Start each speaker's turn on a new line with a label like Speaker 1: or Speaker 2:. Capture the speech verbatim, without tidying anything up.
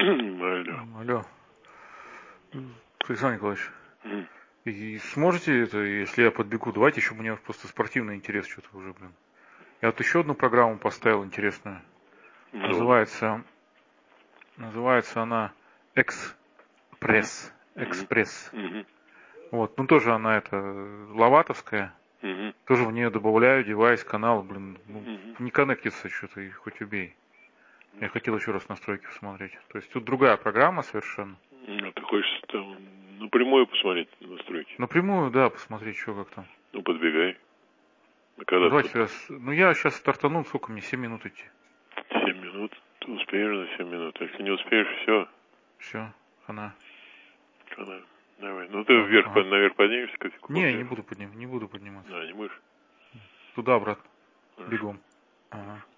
Speaker 1: Алло.
Speaker 2: Алло. Александр Николаевич,
Speaker 1: М.
Speaker 2: и сможете это, если я подбегу, давайте еще у меня просто спортивный интерес что-то уже, блин. Я вот еще одну программу поставил интересную.
Speaker 1: Ну,
Speaker 2: Называется, называется она Экспресс.
Speaker 1: мгм.
Speaker 2: Экспресс.
Speaker 1: Мгм.
Speaker 2: Вот, ну тоже она это ловатовская.
Speaker 1: Мгм.
Speaker 2: Тоже в нее добавляю девайс, канал, блин, ну,
Speaker 1: Мгм.
Speaker 2: не коннектится что-то, и хоть убей. Я хотел еще раз настройки посмотреть. То есть тут другая программа совершенно.
Speaker 1: Ну, ты хочешь там напрямую посмотреть настройки?
Speaker 2: Напрямую, да, посмотреть, что как там.
Speaker 1: Ну, подбегай. А
Speaker 2: Ну,
Speaker 1: когда
Speaker 2: давайте
Speaker 1: тут?
Speaker 2: сейчас. Ну я сейчас стартанул, сколько мне, семь минут идти.
Speaker 1: Семь минут. Ты успеешь за семь минут. Если не успеешь, все.
Speaker 2: Все, она.
Speaker 1: Когда? Давай. Ну, ты
Speaker 2: Ладно,
Speaker 1: вверх,
Speaker 2: ага.
Speaker 1: под- наверх поднимешься, кофейку
Speaker 2: Не, не
Speaker 1: попьешь.
Speaker 2: буду подним, не буду подниматься.
Speaker 1: Да, не будешь?
Speaker 2: Туда-обратно.
Speaker 1: Хорошо.
Speaker 2: Бегом. Ага.